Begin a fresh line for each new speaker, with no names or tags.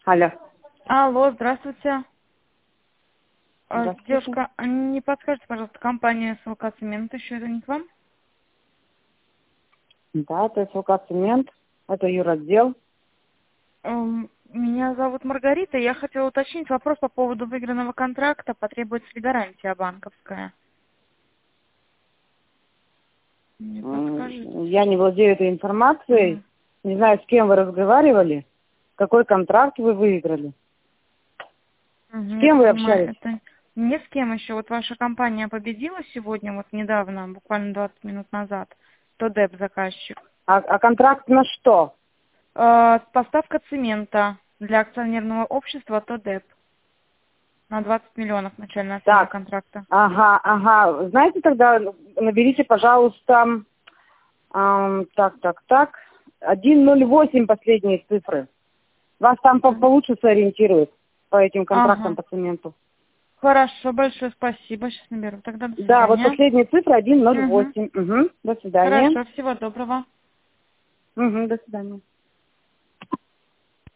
Алло.
Алло, здравствуйте.
Здравствуйте.
Девушка, а не подскажете, пожалуйста, компания СЛК Цемент еще это не к вам?
Да, это СЛК Цемент. Это юротдел.
Меня зовут Маргарита. Я хотела уточнить вопрос по поводу выигранного контракта. Потребуется ли гарантия банковская? Не подскажете?
Я не владею этой информацией.
Мгм.
Не знаю, с кем вы разговаривали. Какой контракт вы выиграли. С
Я
кем
так
вы
понимаю,
общались?
это не с кем еще. Вот ваша компания победила сегодня, вот недавно, буквально 20 минут назад. ТОДЭП заказчик.
А контракт на что?
Поставка цемента для акционерного общества ТОДЭП на 20 миллионов начальная сумма
Так.
контракта.
Ага. Знаете, тогда наберите, пожалуйста, так. 108 последние цифры. Вас там получше сориентируют по этим контрактам
Ага.
по цементу.
Хорошо, большое спасибо. Сейчас наберу. Тогда до
Да, вот
свидания.
последняя цифра
Угу.
108. Угу. До свидания.
Хорошо, всего доброго.
Угу, до свидания.